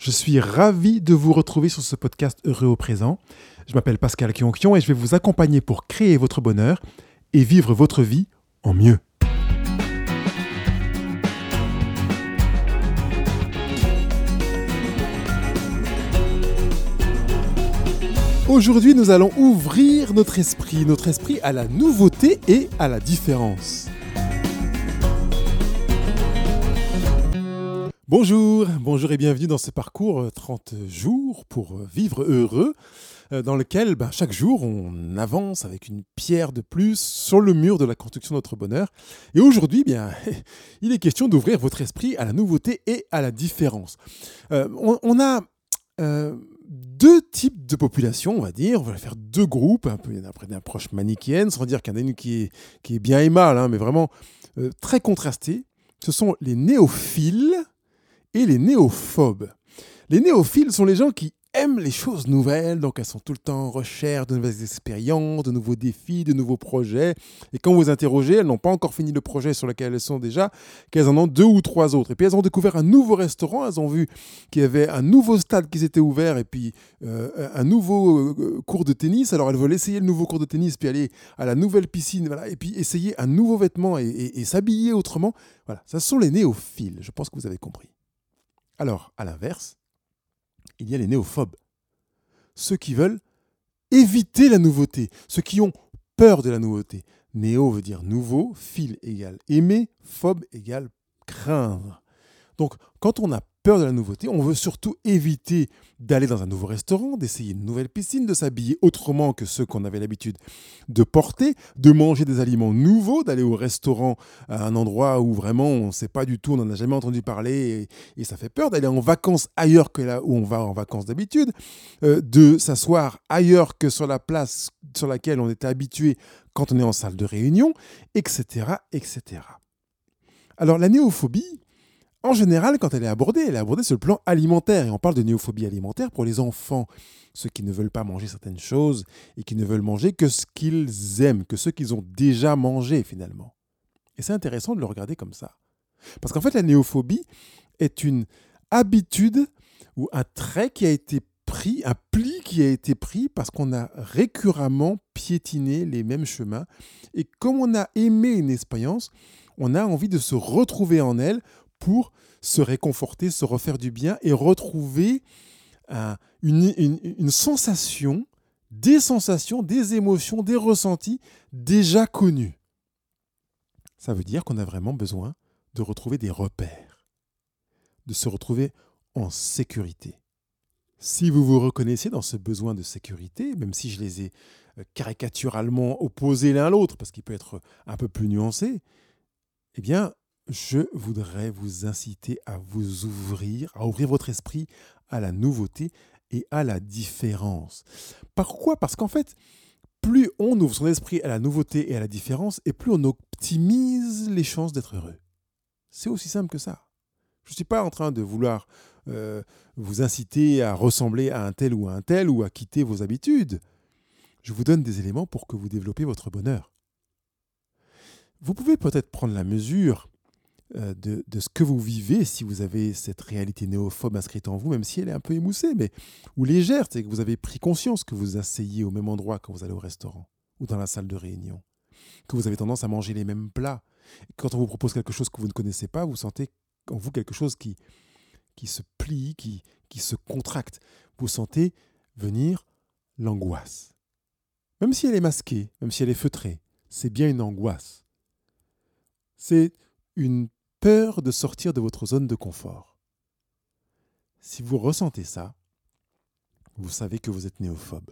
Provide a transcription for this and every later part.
Je suis ravi de vous retrouver sur ce podcast Heureux au présent. Je m'appelle Pascal Kionkion et je vais vous accompagner pour créer votre bonheur et vivre votre vie en mieux. Aujourd'hui, nous allons ouvrir notre esprit à la nouveauté et à la différence. Bonjour et bienvenue dans ce parcours 30 jours pour vivre heureux, dans lequel chaque jour on avance avec une pierre de plus sur le mur de la construction de notre bonheur. Et aujourd'hui, il est question d'ouvrir votre esprit à la nouveauté et à la différence. On a deux types de populations, on va dire. On va faire deux groupes, un peu d'une approche manichéenne, sans dire qu'il y en a une qui est bien et mal, mais vraiment très contrastée. Ce sont les néophiles et les néophobes. Les néophiles sont les gens qui aiment les choses nouvelles, donc elles sont tout le temps en recherche de nouvelles expériences, de nouveaux défis, de nouveaux projets. Et quand vous interrogez, elles n'ont pas encore fini le projet sur lequel elles sont déjà, qu'elles en ont 2 ou 3 autres. Et puis elles ont découvert un nouveau restaurant, elles ont vu qu'il y avait un nouveau stade qui s'était ouvert et puis un nouveau cours de tennis. Alors elles veulent essayer le nouveau cours de tennis, puis aller à la nouvelle piscine, voilà, et puis essayer un nouveau vêtement et s'habiller autrement. Voilà, ça sont les néophiles, je pense que vous avez compris. Alors, à l'inverse, il y a les néophobes. Ceux qui veulent éviter la nouveauté, ceux qui ont peur de la nouveauté. Néo veut dire nouveau, phile égale aimer, phobe égale craindre. Donc, quand on a peur de la nouveauté, on veut surtout éviter d'aller dans un nouveau restaurant, d'essayer une nouvelle piscine, de s'habiller autrement que ceux qu'on avait l'habitude de porter, de manger des aliments nouveaux, d'aller au restaurant à un endroit où vraiment on ne sait pas du tout, on n'en a jamais entendu parler et ça fait peur, d'aller en vacances ailleurs que là où on va en vacances d'habitude, de s'asseoir ailleurs que sur la place sur laquelle on était habitué quand on est en salle de réunion, etc., etc. Alors la néophobie, en général, quand elle est abordée sur le plan alimentaire. Et on parle de néophobie alimentaire pour les enfants, ceux qui ne veulent pas manger certaines choses et qui ne veulent manger que ce qu'ils aiment, que ce qu'ils ont déjà mangé finalement. Et c'est intéressant de le regarder comme ça. Parce qu'en fait, la néophobie est une habitude ou un trait qui a été pris, un pli qui a été pris parce qu'on a récurrentement piétiné les mêmes chemins. Et comme on a aimé une expérience, on a envie de se retrouver en elle pour se réconforter, se refaire du bien et retrouver une sensation, des émotions, des ressentis déjà connus. Ça veut dire qu'on a vraiment besoin de retrouver des repères, de se retrouver en sécurité. Si vous vous reconnaissez dans ce besoin de sécurité, même si je les ai caricaturalement opposés l'un à l'autre, parce qu'il peut être un peu plus nuancé, eh bien, je voudrais vous inciter à vous ouvrir, à ouvrir votre esprit à la nouveauté et à la différence. Pourquoi ? Parce qu'en fait, plus on ouvre son esprit à la nouveauté et à la différence, et plus on optimise les chances d'être heureux. C'est aussi simple que ça. Je ne suis pas en train de vouloir vous inciter à ressembler à un tel ou à quitter vos habitudes. Je vous donne des éléments pour que vous développiez votre bonheur. Vous pouvez peut-être prendre la mesure de ce que vous vivez si vous avez cette réalité néophobe inscrite en vous, même si elle est un peu émoussée, ou légère, c'est que vous avez pris conscience que vous asseyez au même endroit quand vous allez au restaurant ou dans la salle de réunion, que vous avez tendance à manger les mêmes plats. Et quand on vous propose quelque chose que vous ne connaissez pas, vous sentez en vous quelque chose qui se plie, qui se contracte. Vous sentez venir l'angoisse. Même si elle est masquée, même si elle est feutrée, c'est bien une angoisse. C'est une peur de sortir de votre zone de confort. Si vous ressentez ça, vous savez que vous êtes néophobe.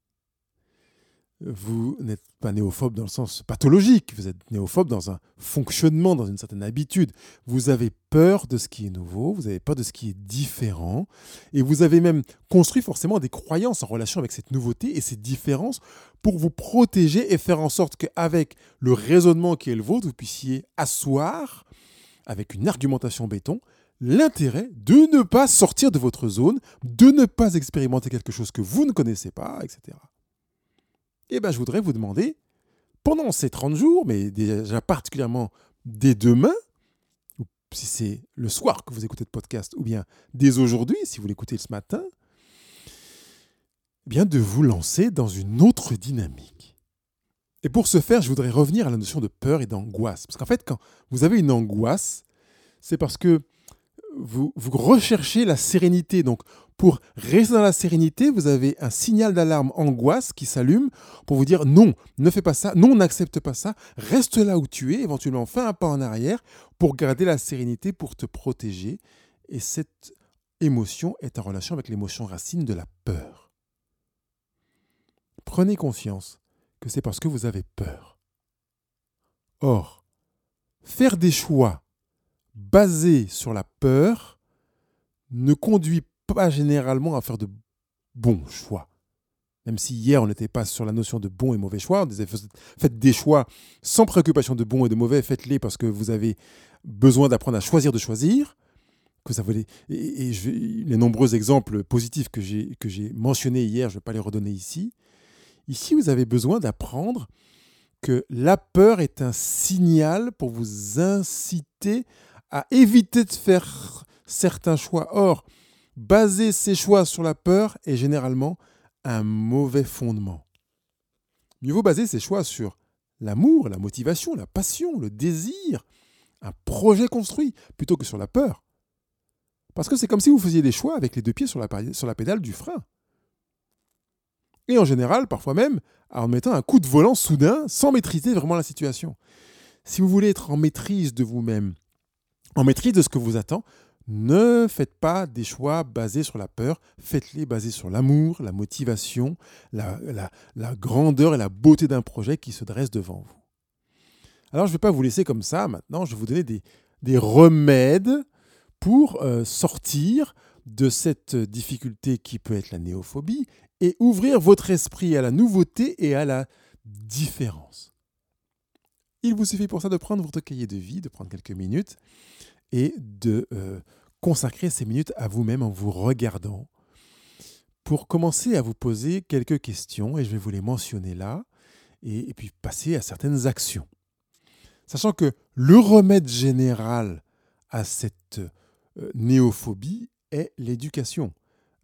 Vous n'êtes pas néophobe dans le sens pathologique, vous êtes néophobe dans un fonctionnement, dans une certaine habitude. Vous avez peur de ce qui est nouveau, vous avez peur de ce qui est différent, et vous avez même construit forcément des croyances en relation avec cette nouveauté et cette différence pour vous protéger et faire en sorte qu'avec le raisonnement qui est le vôtre, vous puissiez asseoir avec une argumentation béton, l'intérêt de ne pas sortir de votre zone, de ne pas expérimenter quelque chose que vous ne connaissez pas, etc. Et je voudrais vous demander, pendant ces 30 jours, mais déjà particulièrement dès demain, ou si c'est le soir que vous écoutez le podcast, ou bien dès aujourd'hui, si vous l'écoutez ce matin, eh bien de vous lancer dans une autre dynamique. Et pour ce faire, je voudrais revenir à la notion de peur et d'angoisse. Parce qu'en fait, quand vous avez une angoisse, c'est parce que vous recherchez la sérénité. Donc, pour rester dans la sérénité, vous avez un signal d'alarme angoisse qui s'allume pour vous dire non, ne fais pas ça, non, n'accepte pas ça, reste là où tu es, éventuellement fais un pas en arrière pour garder la sérénité, pour te protéger. Et cette émotion est en relation avec l'émotion racine de la peur. Prenez conscience que c'est parce que vous avez peur. Or, faire des choix basés sur la peur ne conduit pas généralement à faire de bons choix. Même si hier on n'était pas sur la notion de bon et mauvais choix, on disait faites des choix sans préoccupation de bon et de mauvais, faites-les parce que vous avez besoin d'apprendre à choisir de choisir. Que ça les nombreux exemples positifs que j'ai mentionnés hier, je ne vais pas les redonner ici. Ici, vous avez besoin d'apprendre que la peur est un signal pour vous inciter à éviter de faire certains choix. Or, baser ses choix sur la peur est généralement un mauvais fondement. Mieux vaut baser ses choix sur l'amour, la motivation, la passion, le désir, un projet construit, plutôt que sur la peur. Parce que c'est comme si vous faisiez des choix avec les deux pieds sur la pédale du frein. Et en général, parfois même, en mettant un coup de volant soudain, sans maîtriser vraiment la situation. Si vous voulez être en maîtrise de vous-même, en maîtrise de ce que vous attend, ne faites pas des choix basés sur la peur, faites-les basés sur l'amour, la motivation, la grandeur et la beauté d'un projet qui se dresse devant vous. Alors je ne vais pas vous laisser comme ça, maintenant je vais vous donner des remèdes pour sortir de cette difficulté qui peut être la néophobie et ouvrir votre esprit à la nouveauté et à la différence. Il vous suffit pour ça de prendre votre cahier de vie, de prendre quelques minutes et de consacrer ces minutes à vous-même en vous regardant pour commencer à vous poser quelques questions, et je vais vous les mentionner là, et puis passer à certaines actions. Sachant que le remède général à cette néophobie est l'éducation.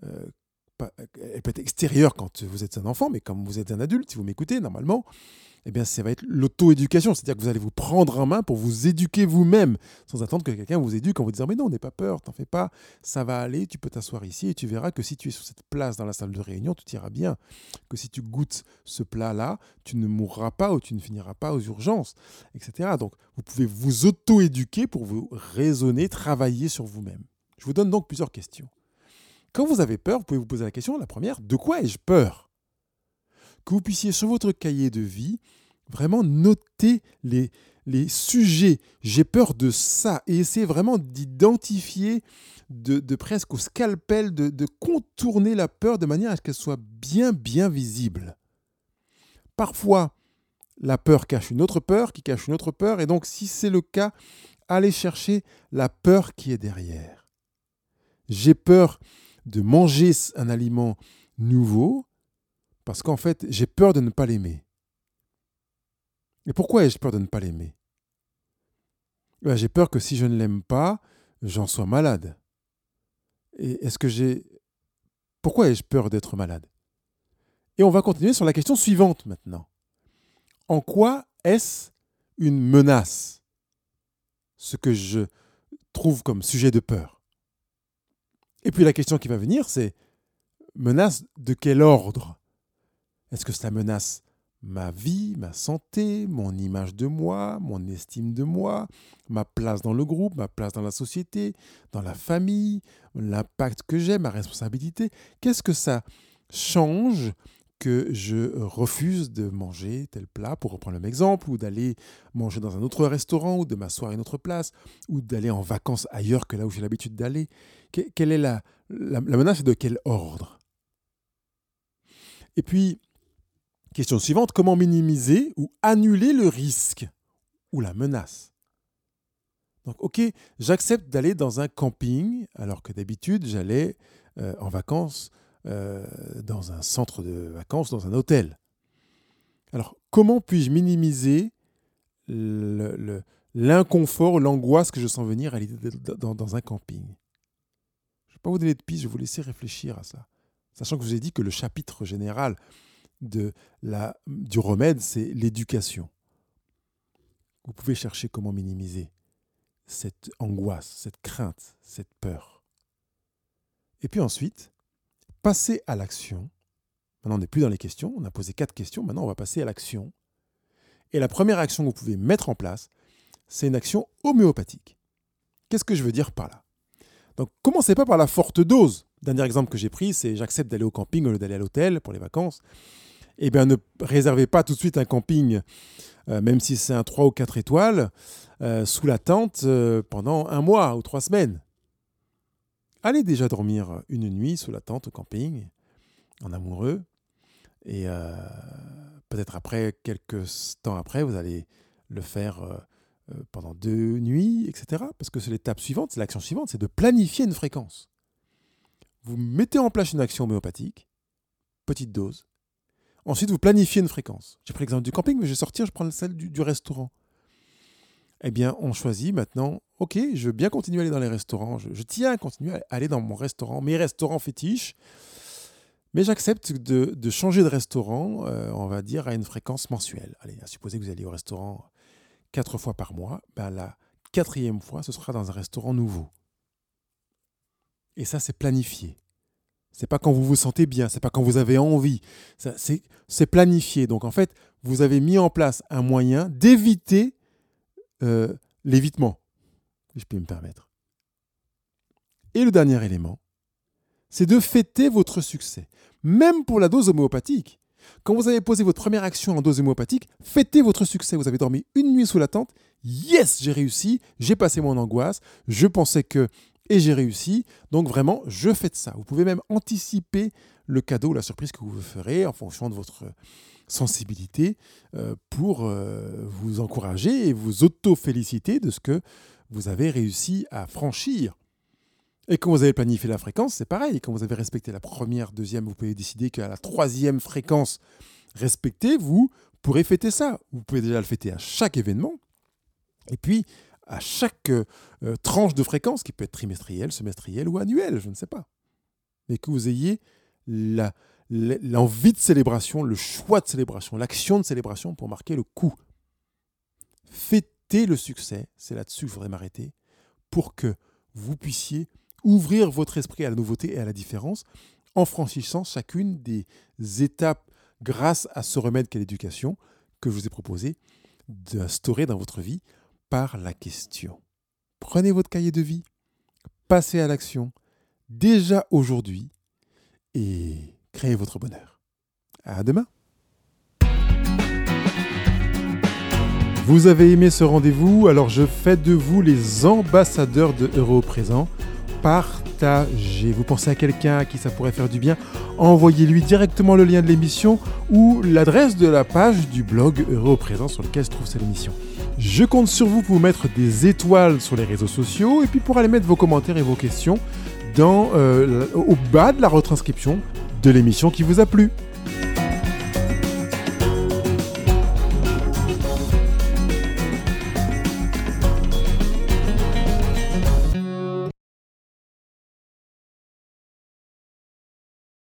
Elle peut être extérieure quand vous êtes un enfant, mais quand vous êtes un adulte, si vous m'écoutez, normalement, eh bien, ça va être l'auto-éducation. C'est-à-dire que vous allez vous prendre en main pour vous éduquer vous-même, sans attendre que quelqu'un vous éduque en vous disant « Mais non, n'aie pas peur, t'en fais pas, ça va aller, tu peux t'asseoir ici et tu verras que si tu es sur cette place dans la salle de réunion, tout ira bien. Que si tu goûtes ce plat-là, tu ne mourras pas ou tu ne finiras pas aux urgences, etc. » Donc, vous pouvez vous auto-éduquer pour vous raisonner, travailler sur vous-même. Je vous donne donc plusieurs questions. Quand vous avez peur, vous pouvez vous poser la question, la première, de quoi ai-je peur ? Que vous puissiez, sur votre cahier de vie, vraiment noter les sujets. J'ai peur de ça. Et essayer vraiment d'identifier, de presque au scalpel, de contourner la peur de manière à ce qu'elle soit bien, bien visible. Parfois, la peur cache une autre peur, qui cache une autre peur. Et donc, si c'est le cas, allez chercher la peur qui est derrière. J'ai peur de manger un aliment nouveau parce qu'en fait, j'ai peur de ne pas l'aimer. Et pourquoi ai-je peur de ne pas l'aimer ? J'ai peur que si je ne l'aime pas, j'en sois malade. Et pourquoi ai-je peur d'être malade ? Et on va continuer sur la question suivante maintenant. En quoi est-ce une menace ? Ce que je trouve comme sujet de peur. Et puis la question qui va venir, c'est menace de quel ordre ? Est-ce que cela menace ma vie, ma santé, mon image de moi, mon estime de moi, ma place dans le groupe, ma place dans la société, dans la famille, l'impact que j'ai, ma responsabilité ? Qu'est-ce que ça change que je refuse de manger tel plat, pour reprendre le même exemple, ou d'aller manger dans un autre restaurant, ou de m'asseoir à une autre place, ou d'aller en vacances ailleurs que là où j'ai l'habitude d'aller ? Quelle est la menace de quel ordre ? Et puis, question suivante, comment minimiser ou annuler le risque ou la menace ? Donc, ok, j'accepte d'aller dans un camping, alors que d'habitude, j'allais en vacances dans un centre de vacances, dans un hôtel. Alors, comment puis-je minimiser l'inconfort, l'angoisse que je sens venir à l'idée d'être dans un camping. Je ne vais pas vous donner de piste, je vais vous laisser réfléchir à ça. Sachant que je vous ai dit que le chapitre général du remède, c'est l'éducation. Vous pouvez chercher comment minimiser cette angoisse, cette crainte, cette peur. Et puis ensuite, passer à l'action. Maintenant, on n'est plus dans les questions, on a posé 4 questions, maintenant on va passer à l'action. Et la première action que vous pouvez mettre en place, c'est une action homéopathique. Qu'est-ce que je veux dire par là ? Donc, commencez pas par la forte dose. Dernier exemple que j'ai pris, c'est j'accepte d'aller au camping au lieu d'aller à l'hôtel pour les vacances. Eh bien, ne réservez pas tout de suite un camping, même si c'est un 3 ou 4 étoiles, sous la tente pendant 1 mois ou 3 semaines. Allez déjà dormir une nuit sous la tente au camping, en amoureux, et peut-être après, quelques temps après, vous allez le faire pendant 2 nuits, etc. Parce que c'est l'étape suivante, c'est l'action suivante, c'est de planifier une fréquence. Vous mettez en place une action homéopathique, petite dose. Ensuite, vous planifiez une fréquence. J'ai pris l'exemple du camping, mais je vais sortir, je prends celle du restaurant. Eh bien, on choisit maintenant, ok, je veux bien continuer à aller dans les restaurants, je tiens à continuer à aller dans mon restaurant, mes restaurants fétiches, mais j'accepte de changer de restaurant, on va dire, à une fréquence mensuelle. Allez, à supposer que vous allez au restaurant 4 fois par mois, ben la 4e fois, ce sera dans un restaurant nouveau. Et ça, c'est planifié. C'est pas quand vous vous sentez bien, c'est pas quand vous avez envie. C'est planifié. Donc en fait, vous avez mis en place un moyen d'éviter l'évitement, si je peux me permettre. Et le dernier élément, c'est de fêter votre succès. Même pour la dose homéopathique. Quand vous avez posé votre première action en dose homéopathique, fêtez votre succès. Vous avez dormi une nuit sous la tente. Yes, j'ai réussi, j'ai passé mon angoisse, je pensais que... Et j'ai réussi, donc vraiment, je fête ça. Vous pouvez même anticiper le cadeau, la surprise que vous ferez en fonction de votre sensibilité pour vous encourager et vous auto-féliciter de ce que vous avez réussi à franchir. Et quand vous avez planifié la fréquence, c'est pareil. Quand vous avez respecté la première, deuxième, vous pouvez décider qu'à la 3e fréquence respectée, vous pourrez fêter ça. Vous pouvez déjà le fêter à chaque événement. Et puis, à chaque tranche de fréquence, qui peut être trimestrielle, semestrielle ou annuelle, je ne sais pas. Mais que vous ayez l'envie de célébration, le choix de célébration, l'action de célébration pour marquer le coup. Fêtez le succès, c'est là-dessus que je voudrais m'arrêter, pour que vous puissiez ouvrir votre esprit à la nouveauté et à la différence en franchissant chacune des étapes grâce à ce remède qu'est l'éducation que je vous ai proposé d'instaurer dans votre vie par la question. Prenez votre cahier de vie, passez à l'action déjà aujourd'hui et créez votre bonheur. À demain. Vous avez aimé ce rendez-vous, alors je fais de vous les ambassadeurs de Heureux au présent. Partagez. Vous pensez à quelqu'un à qui ça pourrait faire du bien, envoyez-lui directement le lien de l'émission ou l'adresse de la page du blog Heureux au présent sur lequel se trouve cette émission. Je compte sur vous pour mettre des étoiles sur les réseaux sociaux et puis pour aller mettre vos commentaires et vos questions au bas de la retranscription de l'émission qui vous a plu.